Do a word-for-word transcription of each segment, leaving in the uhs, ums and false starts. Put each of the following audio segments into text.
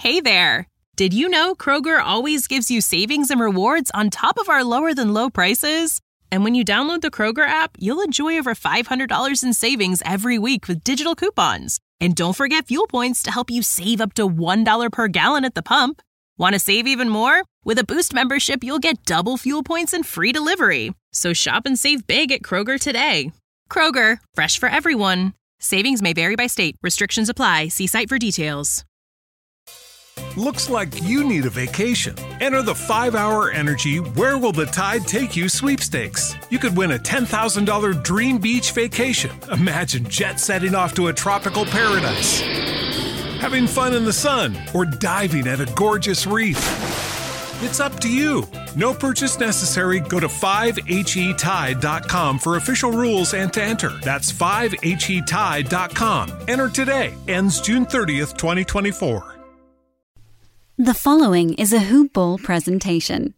Hey there! Did you know Kroger always gives you savings and rewards on top of our lower-than-low prices? And when you download the Kroger app, you'll enjoy over five hundred dollars in savings every week with digital coupons. And don't forget fuel points to help you save up to one dollar per gallon at the pump. Want to save even more? With a Boost membership, you'll get double fuel points and free delivery. So shop and save big at Kroger today. Kroger, fresh for everyone. Savings may vary by state. Restrictions apply. See site for details. Looks like you need a vacation. Enter the five hour Energy Where Will the Tide Take You sweepstakes. You could win a ten thousand dollars dream beach vacation. Imagine jet setting off to a tropical paradise, having fun in the sun, or diving at a gorgeous reef. It's up to you. No purchase necessary. Go to five H E tide dot com for official rules and to enter. That's five H E tide dot com. Enter today. Ends June thirtieth, twenty twenty-four. The following is a Hoop Ball presentation.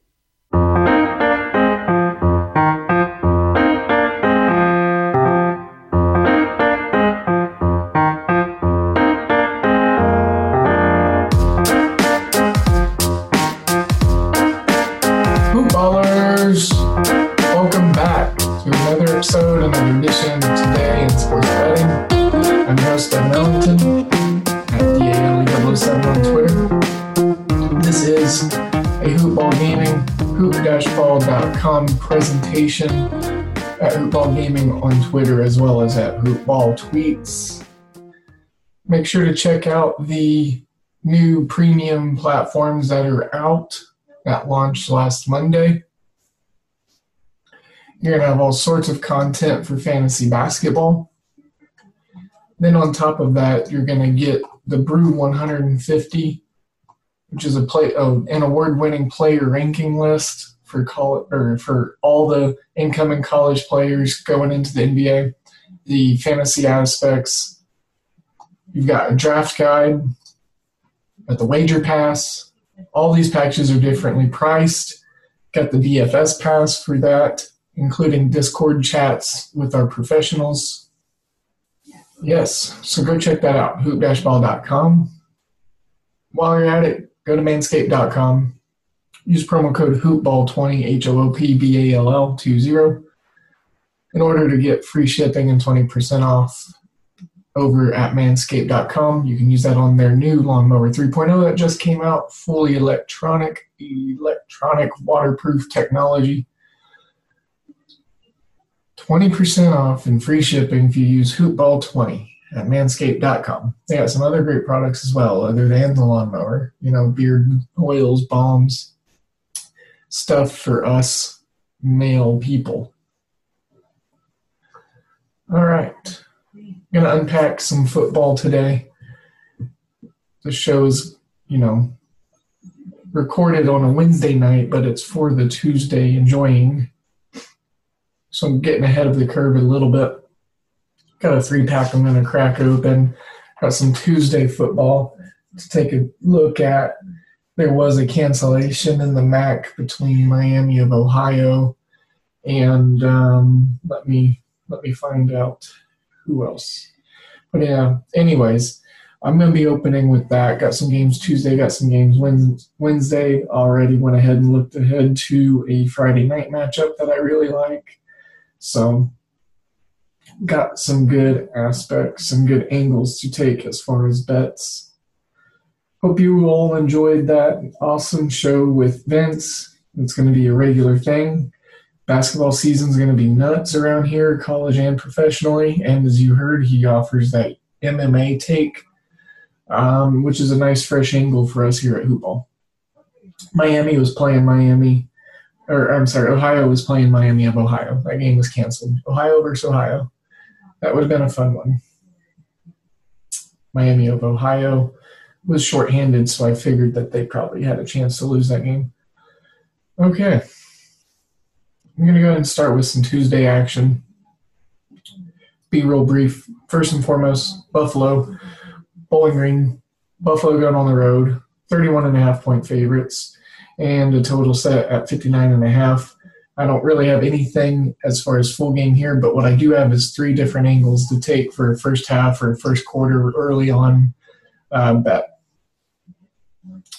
Hoop Ballers, welcome back to another episode, another edition of Today in Sports Betting. I'm your host, Ben Mellington, at D A L E double oh seven on Twitter. This is a Hoop Ball Gaming, hoop dash ball dot com presentation at Hoop Ball Gaming on Twitter, as well as at Hoop Ball Tweets. Make sure to check out the new premium platforms that are out that launched last Monday. You're going to have all sorts of content for fantasy basketball. Then on top of that, you're going to get the Brew one hundred fifty, which is a play, oh, an award-winning player ranking list for call, or for all the incoming college players going into the N B A. The fantasy aspects, you've got a draft guide, got the wager pass. All these packages are differently priced. Got the D F S pass for that, including Discord chats with our professionals. Yes, so go check that out, hoop dash ball dot com. While you're at it, go to manscaped dot com. Use promo code hoop ball twenty, H O O P B A L L twenty, in order to get free shipping and twenty percent off over at manscaped dot com. You can use that on their new Lawnmower three point oh that just came out, fully electronic, electronic waterproof technology. twenty percent off and free shipping if you use hoop ball twenty at manscaped dot com. They got some other great products as well, other than the lawnmower. You know, beard oils, balms, stuff for us male people. All right. I'm going to unpack some football today. The show's, you know, recorded on a Wednesday night, but it's for the Tuesday enjoying. So I'm getting ahead of the curve a little bit. Got a three-pack I'm going to crack open. Got some Tuesday football to take a look at. There was a cancellation in the M A C between Miami of Ohio and um, let me let me find out who else. But yeah, anyways, I'm going to be opening with that. Got some games Tuesday, got some games Wednesday. Already went ahead and looked ahead to a Friday night matchup that I really like. So got some good aspects, some good angles to take as far as bets. Hope you all enjoyed that awesome show with Vince. It's going to be a regular thing. Basketball season's going to be nuts around here, college and professionally. And as you heard, he offers that M M A take, um, which is a nice fresh angle for us here at Hoop Ball. Miami was playing Miami. Or, I'm sorry, Ohio was playing Miami of Ohio. That game was canceled. Ohio versus Ohio. That would have been a fun one. Miami of Ohio was shorthanded, so I figured that they probably had a chance to lose that game. Okay. I'm going to go ahead and start with some Tuesday action. Be real brief. First and foremost, Buffalo, Bowling Green. Buffalo going on the road, thirty-one and a half point favorites, and a total set at fifty-nine and a half. I don't really have anything as far as full game here, but what I do have is three different angles to take for first half or first quarter early on uh, bet.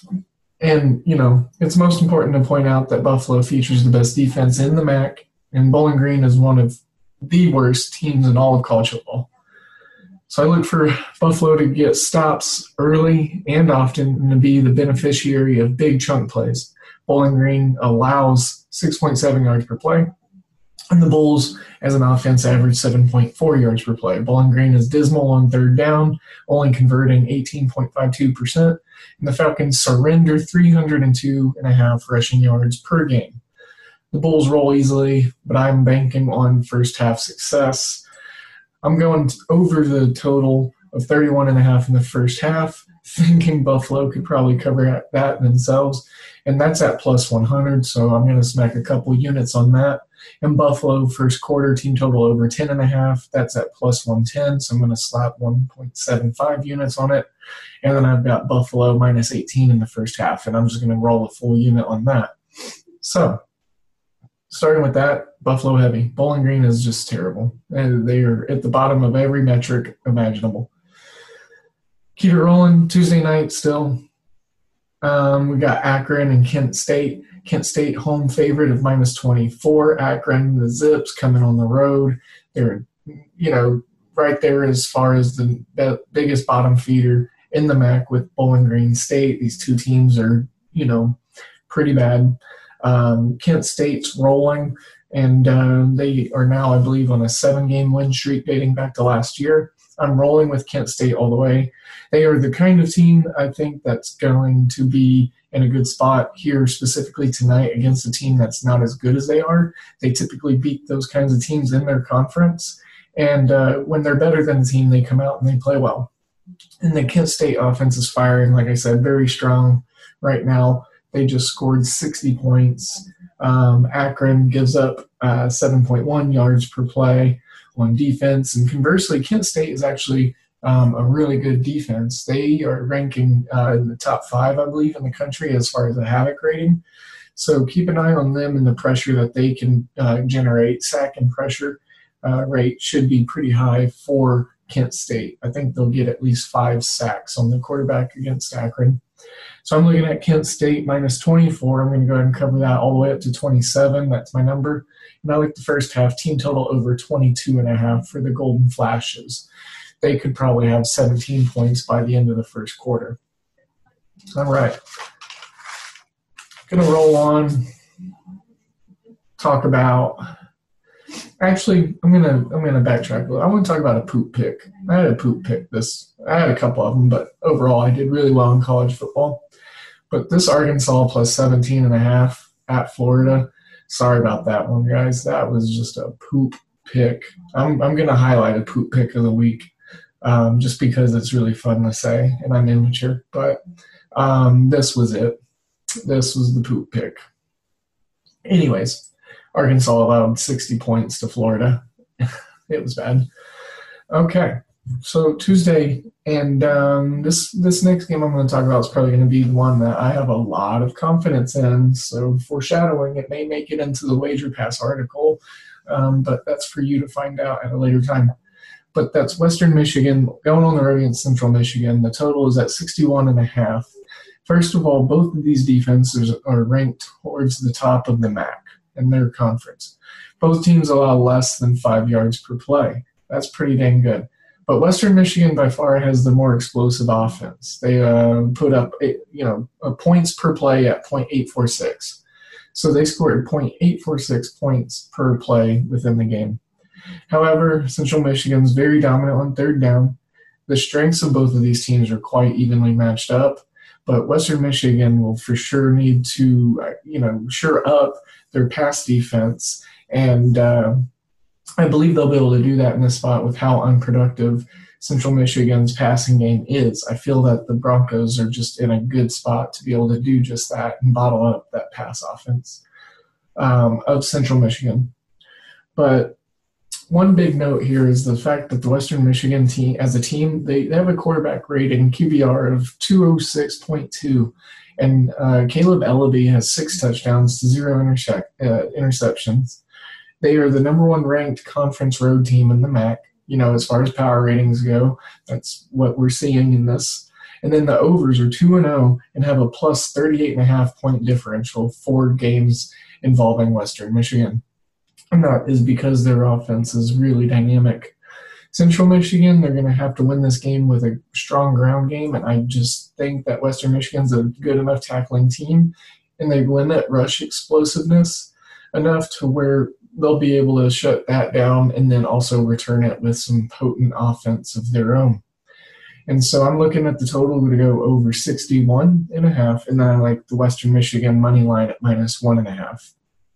And, you know, it's most important to point out that Buffalo features the best defense in the M A C, and Bowling Green is one of the worst teams in all of college football. So I look for Buffalo to get stops early and often and to be the beneficiary of big chunk plays. Bowling Green allows six point seven yards per play, and the Bulls, as an offense, average seven point four yards per play. Bowling Green is dismal on third down, only converting eighteen point five two percent, and the Falcons surrender three hundred two point five rushing yards per game. The Bulls roll easily, but I'm banking on first half success. I'm going over the total of thirty-one and a half in the first half, thinking Buffalo could probably cover that themselves, and that's at plus one hundred, so I'm going to smack a couple units on that. And Buffalo first quarter team total over ten and a half, that's at plus one ten, so I'm going to slap one point seven five units on it. And then I've got Buffalo minus eighteen in the first half, and I'm just going to roll a full unit on that. So, starting with that, Buffalo heavy. Bowling Green is just terrible. They are at the bottom of every metric imaginable. Keep it rolling. Tuesday night still. Um, we got Akron and Kent State. Kent State home favorite of minus twenty-four. Akron, the Zips, coming on the road. They're, you know, right there as far as the biggest bottom feeder in the M A C with Bowling Green State. These two teams are, you know, pretty bad. Um, Kent State's rolling, and uh, they are now, I believe, on a seven-game win streak dating back to last year. I'm rolling with Kent State all the way. They are the kind of team, I think, that's going to be in a good spot here specifically tonight against a team that's not as good as they are. They typically beat those kinds of teams in their conference, and uh, when they're better than the team, they come out and they play well. And the Kent State offense is firing, like I said, very strong right now. They just scored sixty points. Um, Akron gives up uh, seven point one yards per play on defense. And conversely, Kent State is actually um, a really good defense. They are ranking uh, in the top five, I believe, in the country as far as the Havoc rating. So keep an eye on them and the pressure that they can uh, generate. Sack and pressure uh, rate should be pretty high for Kent State. I think they'll get at least five sacks on the quarterback against Akron. So I'm looking at Kent State minus twenty-four. I'm going to go ahead and cover that all the way up to twenty-seven. That's my number. And I like the first half team total over twenty-two and a half for the Golden Flashes. They could probably have seventeen points by the end of the first quarter. All right. Going to roll on, talk about – actually, I'm going to I'm gonna backtrack a little. I want to talk about a poop pick. I had a poop pick this – I had a couple of them, but overall I did really well in college football. But this Arkansas plus seventeen and a half at Florida, sorry about that one, guys. That was just a poop pick. I'm I'm going to highlight a poop pick of the week um, just because it's really fun to say, and I'm immature. But um, this was it. This was the poop pick. Anyways, Arkansas allowed sixty points to Florida. It was bad. Okay. So Tuesday, and um, this this next game I'm going to talk about is probably going to be the one that I have a lot of confidence in. So foreshadowing, it may make it into the Wager Pass article, um, but that's for you to find out at a later time. But that's Western Michigan going on the road against Central Michigan. The total is at sixty-one and a half. First of all, both of these defenses are ranked towards the top of the M A C in their conference. Both teams allow less than five yards per play. That's pretty dang good. But Western Michigan by far has the more explosive offense. They uh, put up, you know, points per play at point eight four six. So they scored point eight four six points per play within the game. However, Central Michigan's very dominant on third down. The strengths of both of these teams are quite evenly matched up. But Western Michigan will for sure need to, you know, shore up their pass defense. And uh, I believe they'll be able to do that in this spot with how unproductive Central Michigan's passing game is. I feel that the Broncos are just in a good spot to be able to do just that and bottle up that pass offense um, of Central Michigan. But one big note here is the fact that the Western Michigan team, as a team, they, they have a quarterback rating, Q B R, of two oh six point two. And uh, Caleb Ellaby has six touchdowns to zero intercept, uh, interceptions. They are the number one ranked conference road team in the M A C. You know, as far as power ratings go, that's what we're seeing in this. And then the overs are two and oh and have a plus thirty-eight and a half point differential for games involving Western Michigan. And that is because their offense is really dynamic. Central Michigan, they're going to have to win this game with a strong ground game, and I just think that Western Michigan's a good enough tackling team, and they limit rush explosiveness enough to where they'll be able to shut that down and then also return it with some potent offense of their own. And so I'm looking at the total to go over sixty-one and a half, and then I like the Western Michigan money line at minus one and a half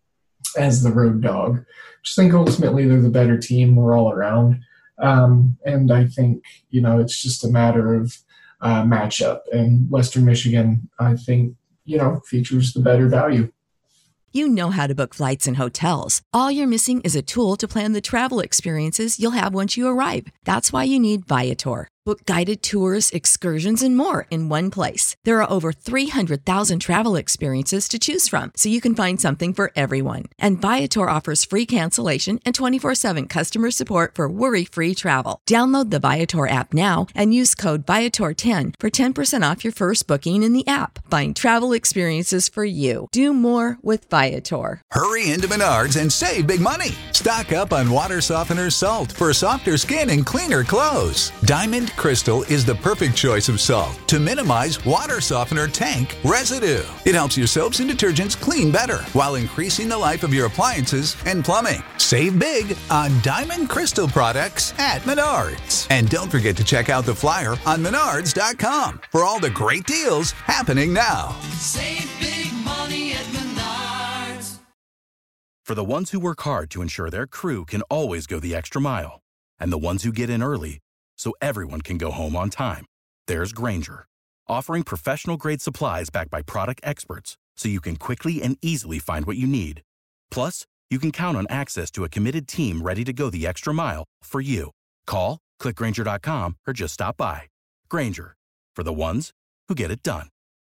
as the road dog. Just think ultimately they're the better team more all around. Um, and I think, you know, it's just a matter of uh, matchup. And Western Michigan, I think, you know, features the better value. You know how to book flights and hotels. All you're missing is a tool to plan the travel experiences you'll have once you arrive. That's why you need Viator. Book guided tours, excursions, and more in one place. There are over three hundred thousand travel experiences to choose from, so you can find something for everyone. And Viator offers free cancellation and twenty-four seven customer support for worry-free travel. Download the Viator app now and use code Viator ten for ten percent off your first booking in the app. Find travel experiences for you. Do more with Viator. Hurry into Menards and save big money. Stock up on water softener salt for softer skin and cleaner clothes. Diamond Crystal is the perfect choice of salt to minimize water softener tank residue. It helps your soaps and detergents clean better while increasing the life of your appliances and plumbing. Save big on Diamond Crystal products at Menards. And don't forget to check out the flyer on menards dot com for all the great deals happening now. Save big money at Menards. For the ones who work hard to ensure their crew can always go the extra mile, and the ones who get in early so everyone can go home on time, there's Grainger, offering professional-grade supplies backed by product experts so you can quickly and easily find what you need. Plus, you can count on access to a committed team ready to go the extra mile for you. Call, click Grainger dot com, or just stop by. Grainger, for the ones who get it done.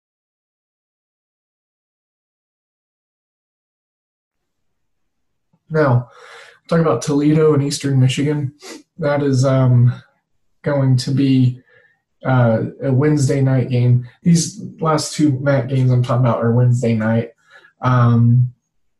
Now, talk about Toledo and Eastern Michigan. That is um, going to be uh, a Wednesday night game. These last two M A C games I'm talking about are Wednesday night. Um,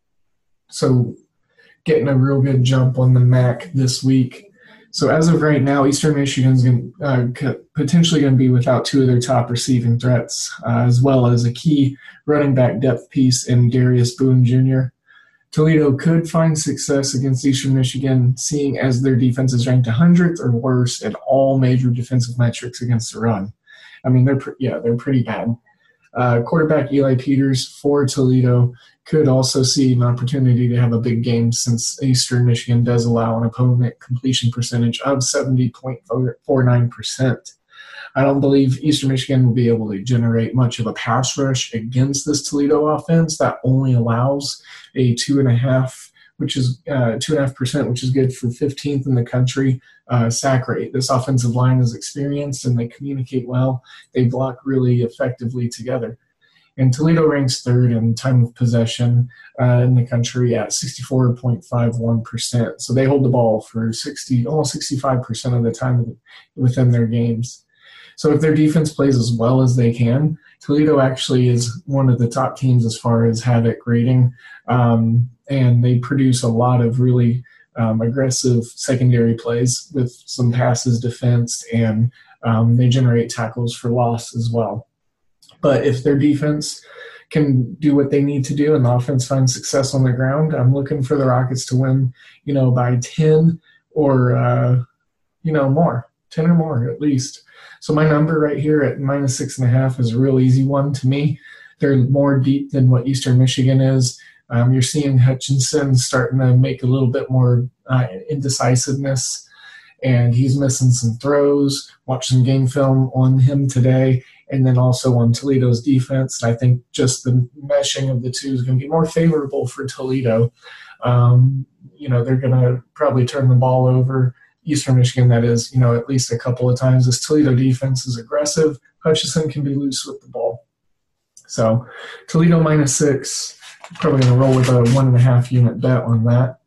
so getting a real good jump on the M A C this week. So as of right now, Eastern Michigan's going, uh, potentially going to be without two of their top receiving threats, uh, as well as a key running back depth piece in Darius Boone Junior Toledo could find success against Eastern Michigan, seeing as their defense is ranked one hundredth or worse in all major defensive metrics against the run. I mean, they're pre- yeah, they're pretty bad. Uh, quarterback Eli Peters for Toledo could also see an opportunity to have a big game, since Eastern Michigan does allow an opponent completion percentage of seventy point four nine percent. I don't believe Eastern Michigan will be able to generate much of a pass rush against this Toledo offense that only allows a two and a half, which is uh, two and a half percent, which is good for fifteenth in the country uh, sack rate. This offensive line is experienced and they communicate well. They block really effectively together. And Toledo ranks third in time of possession uh, in the country at sixty-four point five one percent. So they hold the ball for sixty, almost sixty-five percent of the time within their games. So if their defense plays as well as they can, Toledo actually is one of the top teams as far as Havoc rating, um, and they produce a lot of really um, aggressive secondary plays with some passes defensed, and um, they generate tackles for loss as well. But if their defense can do what they need to do and the offense finds success on the ground, I'm looking for the Rockets to win, you know, by ten or, uh, you know, more, ten or more at least. So my number right here at minus six and a half is a real easy one to me. They're more deep than what Eastern Michigan is. Um, you're seeing Hutchinson starting to make a little bit more uh, indecisiveness, and he's missing some throws. Watched some game film on him today, and then also on Toledo's defense. And I think just the meshing of the two is going to be more favorable for Toledo. Um, you know, they're going to probably turn the ball over. Eastern Michigan, that is, you know, at least a couple of times. This Toledo defense is aggressive. Hutchinson can be loose with the ball. So Toledo minus six, probably going to roll with a one and a half unit bet on that.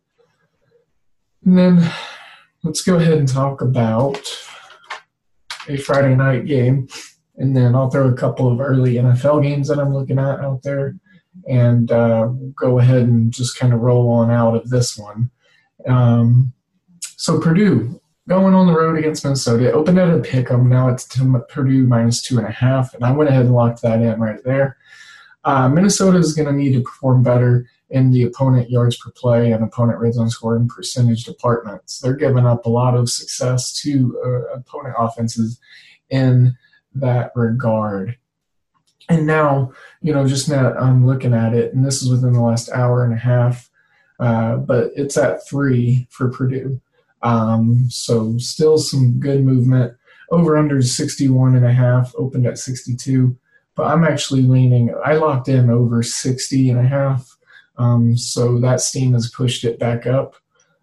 And then let's go ahead and talk about a Friday night game. And then I'll throw a couple of early N F L games that I'm looking at out there, and uh, go ahead and just kind of roll on out of this one. Um, so Purdue, going on the road against Minnesota. It opened at a pick 'em. Now it's to Purdue minus two and a half, and I went ahead and locked that in right there. Uh, Minnesota is going to need to perform better in the opponent yards per play and opponent red zone scoring percentage departments. They're giving up a lot of success to uh, opponent offenses in that regard. And now, you know, just now I'm looking at it, and this is within the last hour and a half, uh, but it's at three for Purdue. Um, so still some good movement. Over under sixty-one and a half, opened at sixty-two. But I'm actually leaning, I locked in over sixty and a half. Um, so that steam has pushed it back up.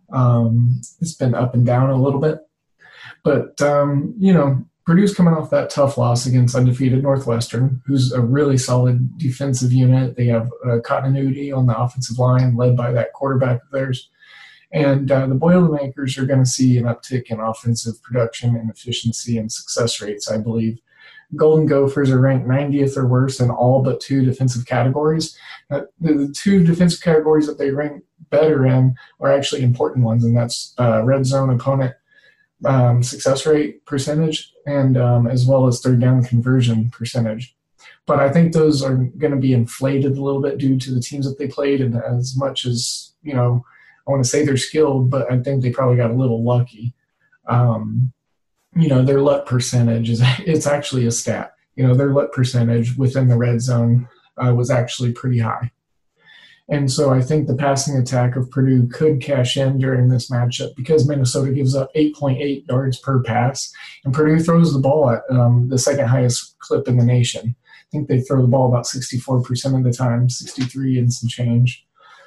Um, it's been up and down a little bit. But, um, you know, Purdue's coming off that tough loss against undefeated Northwestern, who's a really solid defensive unit. They have uh, continuity on the offensive line led by that quarterback of theirs. And uh, the Boilermakers are going to see an uptick in offensive production and efficiency and success rates, I believe. Golden Gophers are ranked ninetieth or worse in all but two defensive categories. Uh, the, the two defensive categories that they rank better in are actually important ones, and that's uh, red zone opponent um, success rate percentage and um, as well as third down conversion percentage. But I think those are going to be inflated a little bit due to the teams that they played, and as much as, you know, I want to say they're skilled, but I think they probably got a little lucky. Um, you know, their luck percentage is it's actually a stat. You know, their luck percentage within the red zone uh, was actually pretty high. And so I think the passing attack of Purdue could cash in during this matchup because Minnesota gives up eight point eight yards per pass, and Purdue throws the ball at um, the second highest clip in the nation. I think they throw the ball about sixty-four percent of the time, sixty-three and some change.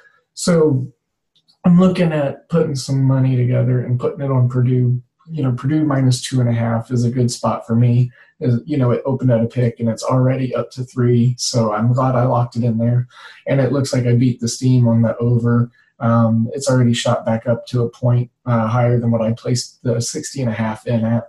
So I'm looking at putting some money together and putting it on Purdue. You know, Purdue minus two and a half is a good spot for me. You know, it opened at a pick and it's already up to three, so I'm glad I locked it in there. And it looks like I beat the steam on the over. Um, it's already shot back up to a point uh, higher than what I placed the sixty and a half in at.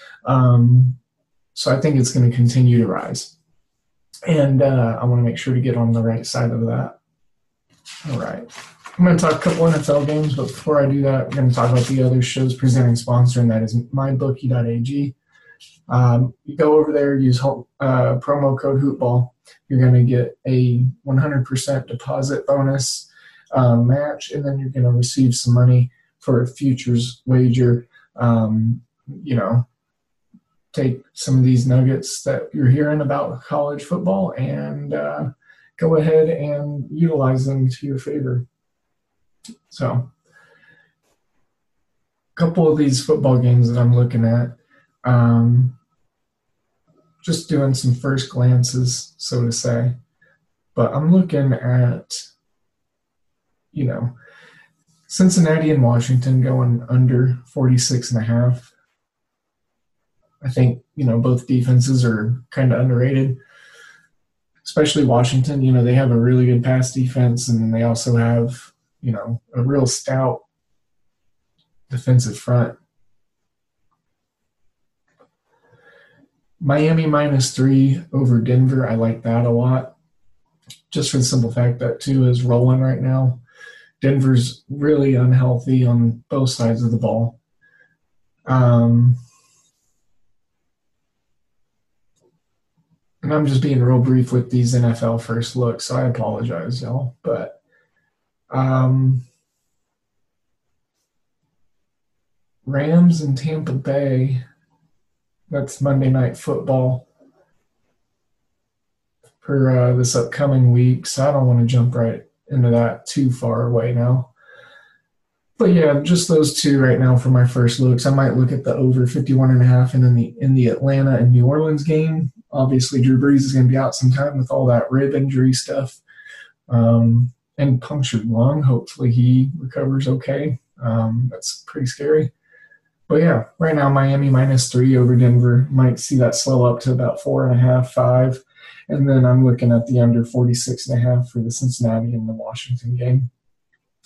Um, so I think it's going to continue to rise. And uh, I want to make sure to get on the right side of that. All right. I'm going to talk a couple N F L games, but before I do that, we're going to talk about the other show's presenting sponsor, and that is my bookie dot a g. Um, you go over there, use home, uh, promo code HoopBall. You're going to get a one hundred percent deposit bonus um, match, and then you're going to receive some money for a futures wager. Um, you know, take some of these nuggets that you're hearing about college football and uh, go ahead and utilize them to your favor. So, a couple of these football games that I'm looking at, um, just doing some first glances, so to say. But I'm looking at, you know, Cincinnati and Washington going under forty-six and a half. I think, you know, both defenses are kind of underrated, especially Washington. You know, they have a really good pass defense, and then they also have, you know, a real stout defensive front. Miami minus three over Denver. I like that a lot. Just for the simple fact that two is rolling right now. Denver's really unhealthy on both sides of the ball. Um, and I'm just being real brief with these N F L first looks, so I apologize, y'all. But Um, Rams and Tampa Bay, that's Monday Night Football for uh, this upcoming week, so I don't want to jump right into that too far away now. But yeah, just those two right now for my first looks. I might look at the over fifty-one and a half, and then the in the Atlanta and New Orleans game. Obviously, Drew Brees is going to be out sometime with all that rib injury stuff. Um, and punctured lung. Hopefully he recovers okay. Um, that's pretty scary. But yeah, right now Miami minus three over Denver. Might see that slow up to about four and a half, five. And then I'm looking at the under forty-six and a half for the Cincinnati and the Washington game.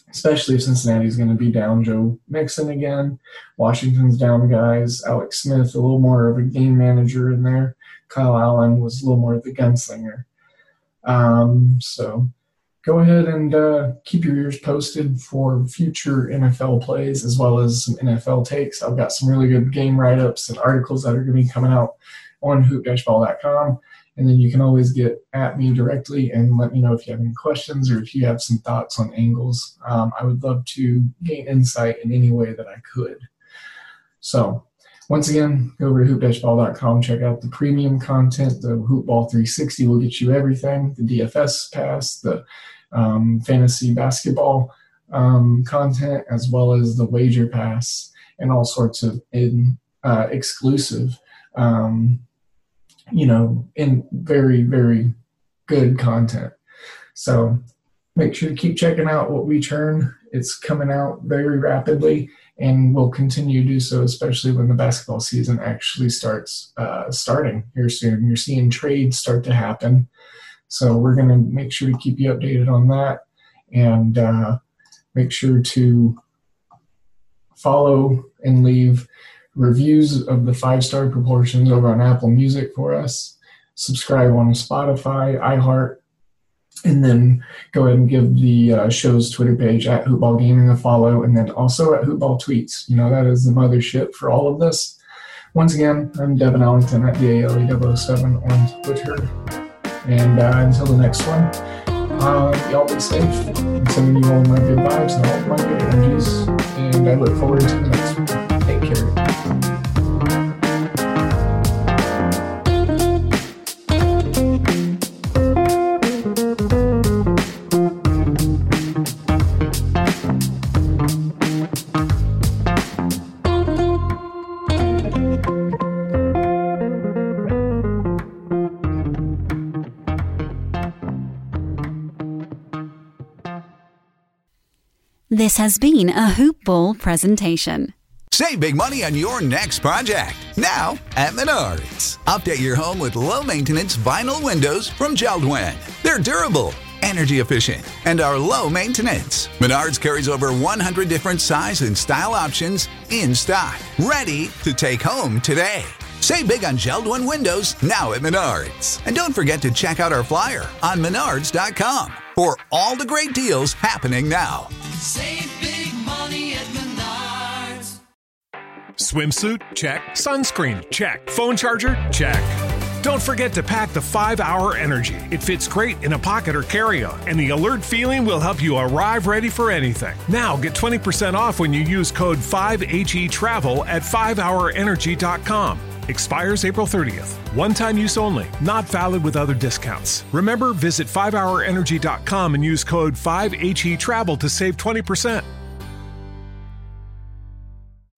especially if Cincinnati's going to be down Joe Mixon again. Washington's down guys. Alex Smith, a little more of a game manager in there. Kyle Allen was a little more of the gunslinger. Um, so go ahead and uh, keep your ears posted for future N F L plays as well as some N F L takes. I've got some really good game write-ups and articles that are going to be coming out on hoop dash ball dot com. And then you can always get at me directly and let me know if you have any questions or if you have some thoughts on angles. Um, I would love to gain insight in any way that I could. So once again, go over to hoop dash ball dot com, check out the premium content. The Hoopball three sixty will get you everything, the D F S pass, the um, fantasy basketball um, content, as well as the wager pass and all sorts of in, uh, exclusive um you know, in very, very good content. So make sure to keep checking out what we churn. It's coming out very rapidly and will continue to do so, especially when the basketball season actually starts uh, starting here soon. You're seeing trades start to happen. So we're going to make sure to keep you updated on that and uh, make sure to follow and leave reviews of the five-star proportions over on Apple Music for us. Subscribe on Spotify, iHeart, and then go ahead and give the uh, show's Twitter page at Hoopball Gaming a follow, and then also at Hoopball Tweets. You know, that is the mothership for all of this. Once again, I'm Devin Ellington at D A L E double oh seven on Twitter. And uh, until the next one, uh, y'all be safe. I'm sending you all my good vibes and all my good energies. And I look forward to the next one. Take care. This has been a Hoop Ball presentation. Save big money on your next project, now at Menards. Update your home with low-maintenance vinyl windows from JELD-WEN. They're durable, energy efficient, and are low maintenance. Menards carries over one hundred different size and style options in stock, ready to take home today. Save big on JELD-WEN windows now at Menards. And don't forget to check out our flyer on menards dot com for all the great deals happening now. Save big money at Menards. Swimsuit? Check. Sunscreen? Check. Phone charger? Check. Don't forget to pack the five hour Energy. It fits great in a pocket or carry-on, and the alert feeling will help you arrive ready for anything. Now get twenty percent off when you use code five H E travel at five hour energy dot com. Expires April thirtieth. One-time use only. Not valid with other discounts. Remember, visit five hour energy dot com and use code five H E travel to save twenty percent.